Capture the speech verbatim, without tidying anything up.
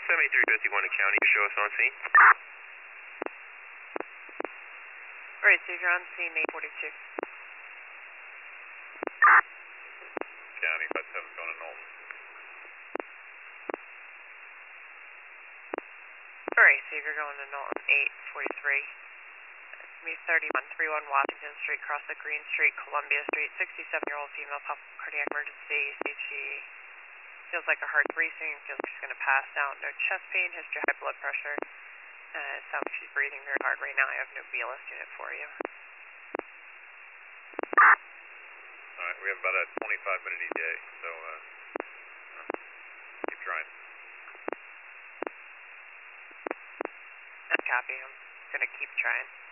seventy-three fifty-one to county, you show us on scene. Alright, so you're on scene eight forty-two. County, five seven going to Knowlton. Alright, so you're going to Knowlton eight forty-three. It's me thirty-one thirty-one Washington Street, cross the Green Street, Columbia Street, sixty-seven-year-old female, pop cardiac emergency, she feels like her heart's racing, feels like she's going to pass out, no chest pain, history of high blood pressure. Uh, it sounds like she's breathing very hard right now. I have no B L S unit for you. Alright, we have about a twenty-five minute E T A, so uh, keep trying. I copy. I'm going to keep trying.